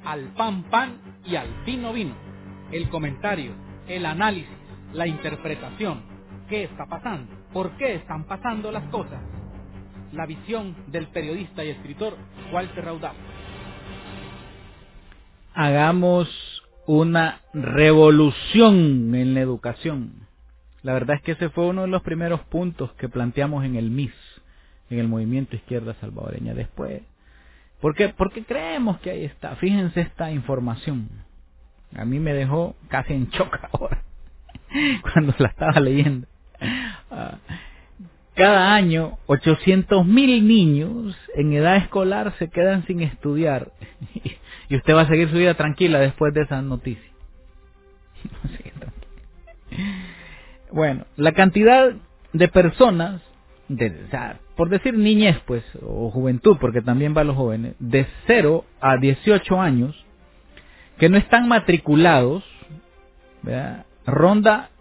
al pan pan y al vino vino. El comentario, el análisis, la interpretación. ¿Qué está pasando? ¿Por qué están pasando las cosas? La visión del periodista y escritor Walter Raudal. Hagamos una revolución en la educación. La verdad es que ese fue uno de los primeros puntos que planteamos en el MIS, en el Movimiento Izquierda Salvadoreña. Después, ¿por qué? Porque creemos que ahí está. Fíjense esta información. A mí me dejó casi en shock ahora, cuando la estaba leyendo. Cada año, 800,000 niños en edad escolar se quedan sin estudiar. Y usted va a seguir su vida tranquila después de esa noticia. Bueno, la cantidad de personas, o sea, por decir niñez, pues, o juventud, porque también va a los jóvenes, de 0 a 18 años, que no están matriculados, ¿verdad?, ronda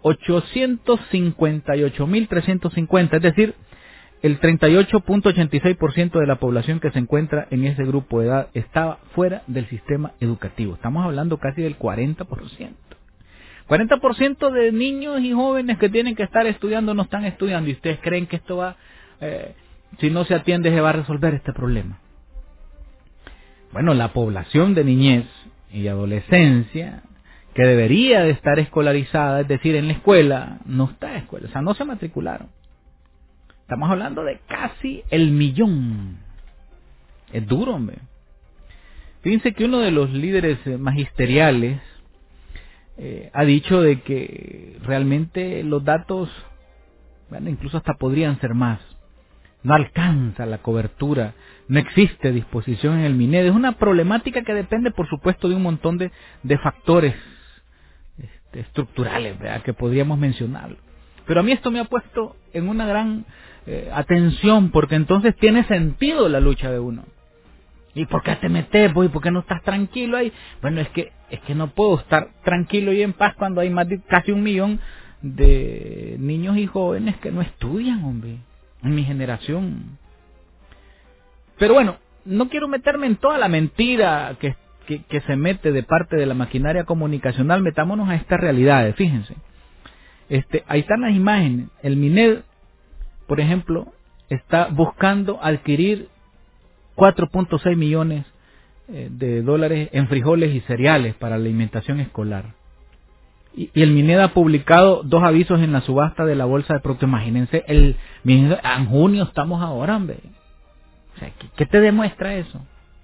858,350, es decir, el 38.86% de la población que se encuentra en ese grupo de edad estaba fuera del sistema educativo. Estamos hablando casi del 40%. 40% de niños y jóvenes que tienen que estar estudiando no están estudiando. ¿Y ustedes creen que esto va, si no se atiende, se va a resolver este problema? Bueno, la población de niñez y adolescencia que debería de estar escolarizada, es decir, en la escuela, no está en escuela, o sea, no se matricularon. Estamos hablando de casi el millón. Es duro, hombre. Fíjense que uno de los líderes magisteriales ha dicho de que realmente los datos, bueno, incluso hasta podrían ser más. No alcanza la cobertura, no existe disposición en el MINED. Es una problemática que depende, por supuesto, de un montón de factores estructurales, ¿verdad?, que podríamos mencionar. Pero a mí esto me ha puesto en una gran atención, porque entonces tiene sentido la lucha de uno. ¿Y por qué te metes, boy? ¿Por qué no estás tranquilo ahí? Bueno, es que no puedo estar tranquilo y en paz cuando hay más de casi 1 millón de niños y jóvenes que no estudian, hombre, en mi generación. Pero bueno, no quiero meterme en toda la mentira que se mete de parte de la maquinaria comunicacional. Metámonos a estas realidades, fíjense. Ahí están las imágenes. El MINED, por ejemplo, está buscando adquirir 4.6 millones de dólares en frijoles y cereales para la alimentación escolar. Y el MINED ha publicado 2 avisos en la subasta de la bolsa de productos. Imagínense, en junio estamos ahora, hombre. O sea, ¿qué te demuestra eso?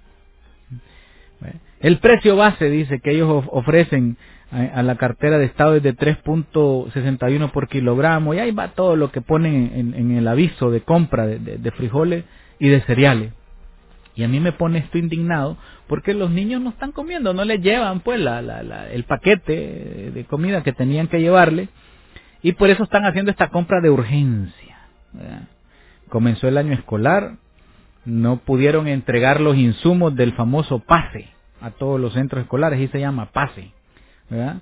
El precio base, dice, que ellos ofrecen a la cartera de Estado es de 3.61 por kilogramo, y ahí va todo lo que ponen en el aviso de compra de frijoles y de cereales. Y a mí me pone esto indignado, porque los niños no están comiendo, no les llevan pues el paquete de comida que tenían que llevarle, y por eso están haciendo esta compra de urgencia, ¿verdad? Comenzó el año escolar, no pudieron entregar los insumos del famoso PASE a todos los centros escolares, y se llama PASE, ¿verdad?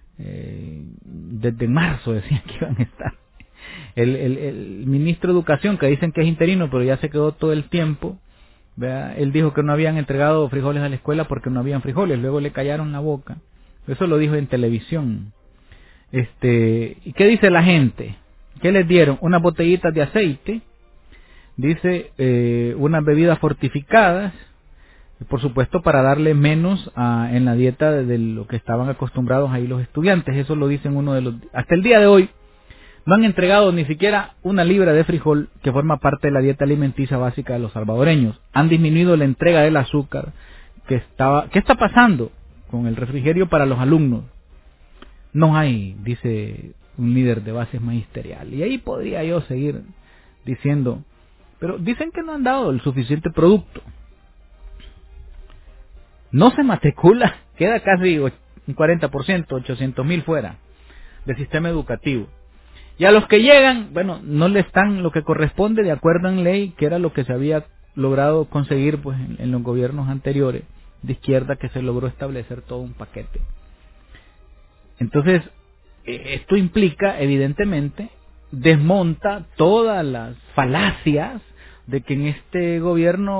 Desde marzo decían que iban a estar. El ministro de Educación, que dicen que es interino, pero ya se quedó todo el tiempo, ¿verdad?, él dijo que no habían entregado frijoles a la escuela porque no habían frijoles, luego le callaron la boca. Eso lo dijo en televisión. ¿Y qué dice la gente? ¿Qué les dieron? Unas botellitas de aceite, dice, unas bebidas fortificadas, por supuesto para darle menos en la dieta de lo que estaban acostumbrados ahí los estudiantes. Eso lo dicen uno de los... Hasta el día de hoy no han entregado ni siquiera 1 libra de frijol, que forma parte de la dieta alimenticia básica de los salvadoreños. Han disminuido la entrega del azúcar ¿Qué está pasando con el refrigerio para los alumnos? No hay, dice un líder de bases magisterial. Y ahí podría yo seguir diciendo, pero dicen que no han dado el suficiente producto. No se matricula, queda casi un 40%, 800,000 fuera del sistema educativo. Y a los que llegan, bueno, no les dan lo que corresponde de acuerdo en ley, que era lo que se había logrado conseguir pues en los gobiernos anteriores de izquierda, que se logró establecer todo un paquete. Entonces, esto implica, evidentemente, desmonta todas las falacias de que en este gobierno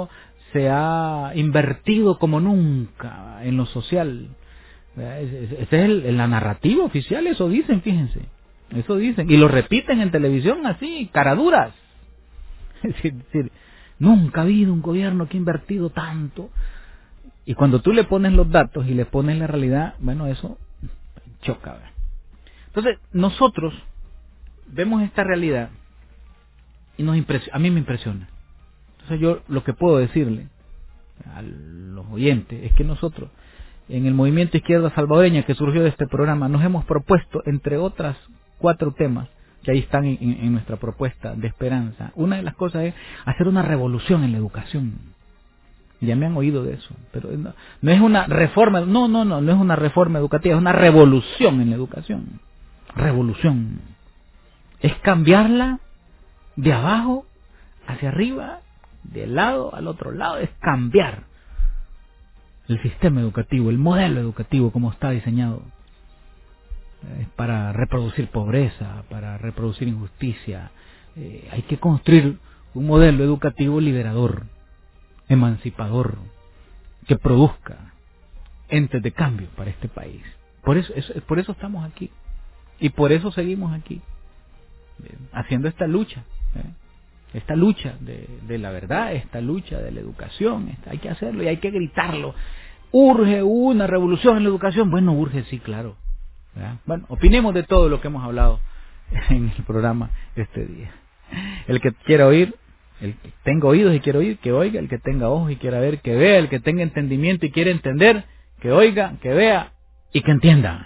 se ha invertido como nunca en lo social. Esa es la narrativa oficial, eso dicen, fíjense. Eso dicen. Y lo repiten en televisión así, caraduras. Es decir, nunca ha habido un gobierno que ha invertido tanto. Y cuando tú le pones los datos y le pones la realidad, bueno, eso choca. ¿Verdad? Entonces, nosotros vemos esta realidad y a mí me impresiona. Entonces yo lo que puedo decirle a los oyentes es que nosotros, en el movimiento Izquierda Salvadoreña que surgió de este programa, nos hemos propuesto, entre otras 4 temas, que ahí están en nuestra propuesta de esperanza. Una de las cosas es hacer una revolución en la educación. Ya me han oído de eso, pero no es una reforma, no es una reforma educativa, es una revolución en la educación. Revolución. Es cambiarla de abajo hacia arriba, de lado al otro lado, es cambiar el sistema educativo, el modelo educativo como está diseñado. Es para reproducir pobreza, para reproducir injusticia. Hay que construir un modelo educativo liberador, emancipador, que produzca entes de cambio para este país. Por eso estamos aquí y por eso seguimos aquí, haciendo esta lucha, esta lucha de la verdad, esta lucha de la educación. Hay que hacerlo y hay que gritarlo. ¿Urge una revolución en la educación? Bueno, urge, sí, claro. Bueno, opinemos de todo lo que hemos hablado en el programa este día. El que quiera oír, el que tenga oídos y quiera oír, que oiga. El que tenga ojos y quiera ver, que vea. El que tenga entendimiento y quiera entender, que oiga, que vea y que entienda.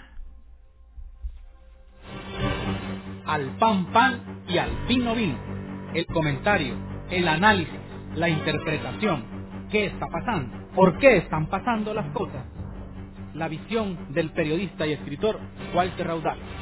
Al pan pan y al vino vino. El comentario, el análisis, la interpretación. ¿Qué está pasando? ¿Por qué están pasando las cosas? La visión del periodista y escritor Walter Raudal.